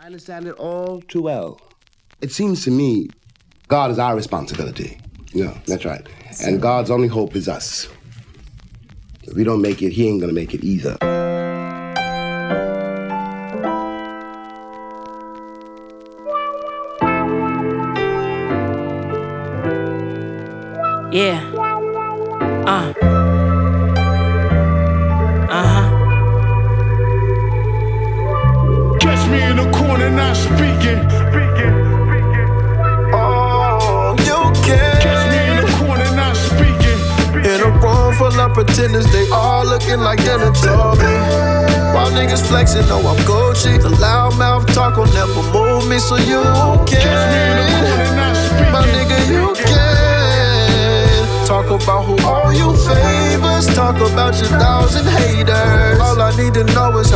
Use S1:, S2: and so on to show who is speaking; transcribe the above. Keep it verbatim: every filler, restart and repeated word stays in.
S1: understand it all too well. It seems to me God is our responsibility. Yeah, that's right. And God's only hope is us. If we don't make it, he ain't gonna make it either.
S2: Yeah. Uh. Uh-huh.
S3: Catch me in the corner not speaking.
S4: Oh, you can.
S3: Catch me in the corner not speaking.
S4: In a room full of pretenders, they all looking like they done told me. While niggas flexing, know I'm Gucci. The loud mouth talk will never move me, so you can. My nigga, you can. Talk about who owe you favors. Talk about your thousand haters. All I need to know is